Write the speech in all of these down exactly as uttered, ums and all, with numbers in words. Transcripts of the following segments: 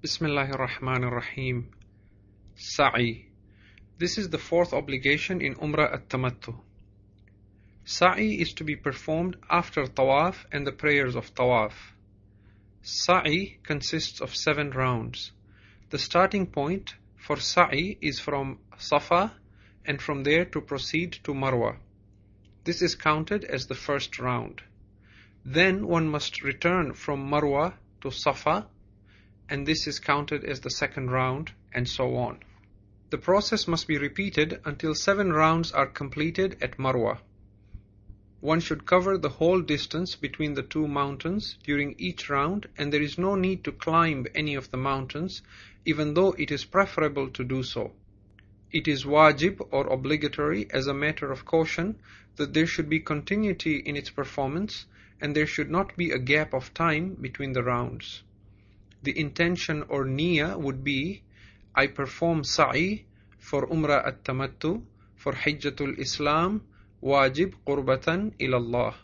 Bismillahir Rahmanir Rahim. Sa'i. This is the fourth obligation in Umrah at-Tamattu. Sa'i is to be performed after Tawaf and the prayers of Tawaf. Sa'i consists of seven rounds. The starting point for Sa'i is from Safa and from there to proceed to Marwa. This is counted as the first round. Then one must return from Marwa to Safa, and this is counted as the second round, and so on. The process must be repeated until seven rounds are completed at Marwa. One should cover the whole distance between the two mountains during each round, and there is no need to climb any of the mountains, even though it is preferable to do so. It is wajib or obligatory as a matter of caution that there should be continuity in its performance, and there should not be a gap of time between the rounds. The intention or niyyah would be, I perform sa'i for Umrah at-Tamattu, for Hajjatul Islam, wajib qurbatan ilallah.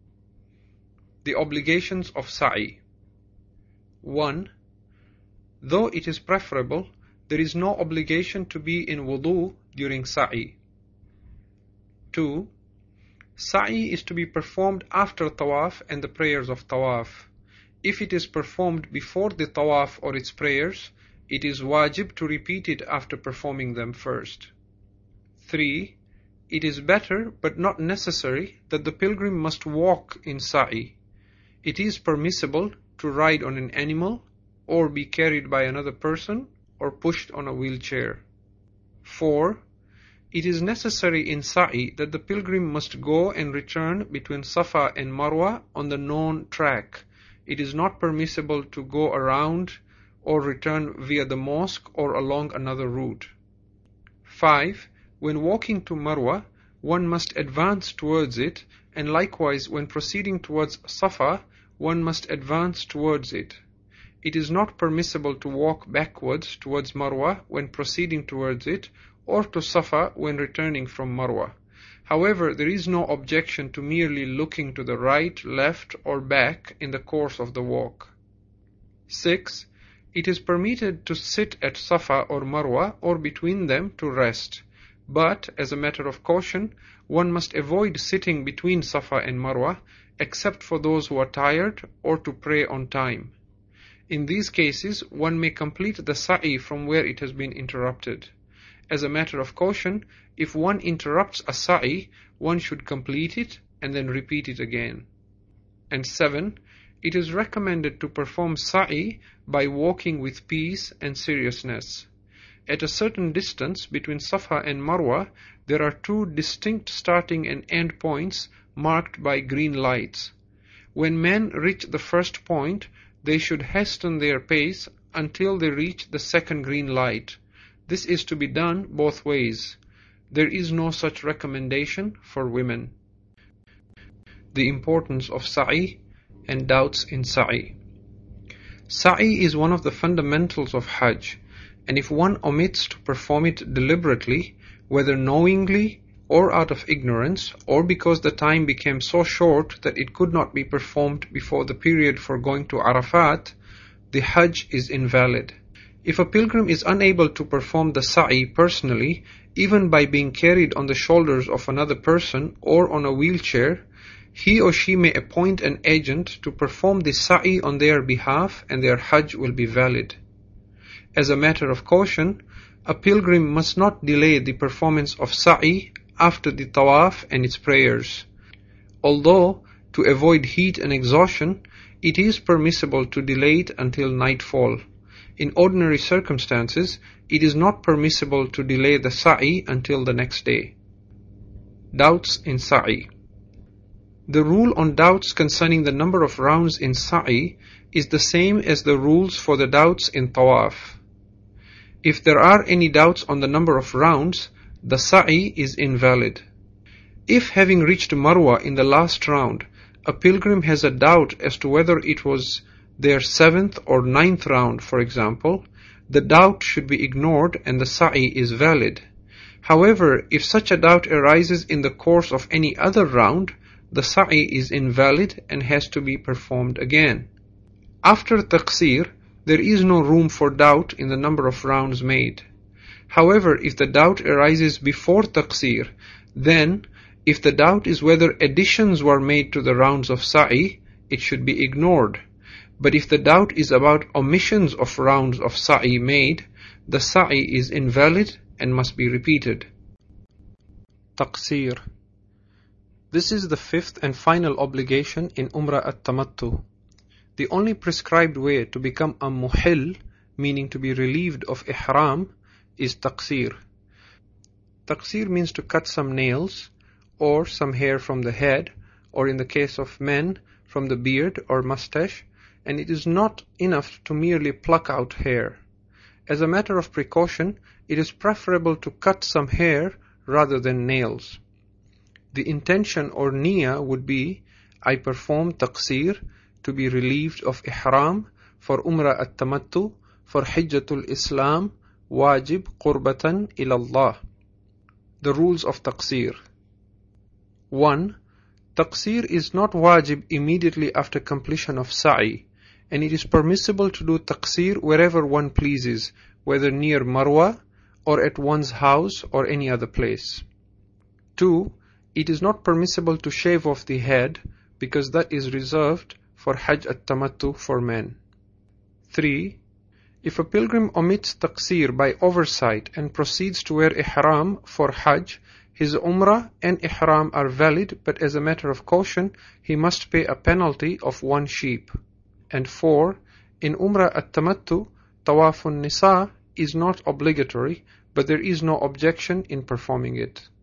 The obligations of sa'i. one. Though it is preferable, there is no obligation to be in wudu during sa'i. two. Sa'i is to be performed after tawaf and the prayers of tawaf. If it is performed before the tawaf or its prayers, it is wajib to repeat it after performing them first. three. It is better but not necessary that the pilgrim must walk in sa'i. It is permissible to ride on an animal or be carried by another person or pushed on a wheelchair. four. It is necessary in sa'i that the pilgrim must go and return between Safa and Marwa on the known track. It is not permissible to go around or return via the mosque or along another route. five. When walking to Marwa, one must advance towards it, and likewise when proceeding towards Safa, one must advance towards it. It is not permissible to walk backwards towards Marwa when proceeding towards it, or to Safa when returning from Marwa. However, there is no objection to merely looking to the right, left, or back in the course of the walk. six. It is permitted to sit at Safa or Marwa or between them to rest. But, as a matter of caution, one must avoid sitting between Safa and Marwa, except for those who are tired or to pray on time. In these cases, one may complete the sa'i from where it has been interrupted. As a matter of caution, if one interrupts a sa'i, one should complete it and then repeat it again. And seven. It is recommended to perform sa'i by walking with peace and seriousness. At a certain distance between Safa and Marwa, there are two distinct starting and end points marked by green lights. When men reach the first point, they should hasten their pace until they reach the second green light. This is to be done both ways. There is no such recommendation for women. The importance of sa'i and doubts in sa'i. Sa'i is one of the fundamentals of Hajj, and if one omits to perform it deliberately, whether knowingly or out of ignorance, or because the time became so short that it could not be performed before the period for going to Arafat, the Hajj is invalid. If a pilgrim is unable to perform the sa'i personally, even by being carried on the shoulders of another person or on a wheelchair, he or she may appoint an agent to perform the sa'i on their behalf, and their Hajj will be valid. As a matter of caution, a pilgrim must not delay the performance of sa'i after the tawaf and its prayers. Although, to avoid heat and exhaustion, it is permissible to delay it until nightfall. In ordinary circumstances, it is not permissible to delay the sa'i until the next day. Doubts in sa'i. The rule on doubts concerning the number of rounds in sa'i is the same as the rules for the doubts in tawaf. If there are any doubts on the number of rounds, the sa'i is invalid. If, having reached Marwa in the last round, a pilgrim has a doubt as to whether it was their seventh or ninth round, for example, the doubt should be ignored and the sa'i is valid. However, if such a doubt arises in the course of any other round, the sa'i is invalid and has to be performed again. After taqsir, there is no room for doubt in the number of rounds made. However, if the doubt arises before taqsir, then if the doubt is whether additions were made to the rounds of sa'i, it should be ignored. But if the doubt is about omissions of rounds of sa'i made, the sa'i is invalid and must be repeated. Taqsir. This is the fifth and final obligation in Umrah at-Tamattu. The only prescribed way to become a muhil, meaning to be relieved of ihram, is taqsir. Taqsir means to cut some nails, or some hair from the head, or in the case of men, from the beard or mustache, and it is not enough to merely pluck out hair. As a matter of precaution, it is preferable to cut some hair rather than nails. The intention or niyyah would be, I perform taqsir to be relieved of ihram for Umrah at-Tamattu for Hijjatul Islam, wajib qurbatan ilallah. The rules of taqsir. one. Taqsir is not wajib immediately after completion of sa'i, and it is permissible to do taqsir wherever one pleases, whether near Marwa or at one's house or any other place. two. It is not permissible to shave off the head, because that is reserved for Hajj at-Tamattu for men. three. If a pilgrim omits taqsir by oversight and proceeds to wear ihram for Hajj, his umrah and ihram are valid, but as a matter of caution, he must pay a penalty of one sheep. And four. In Umrah at-Tamattu, Tawafun Nisa is not obligatory, but there is no objection in performing it.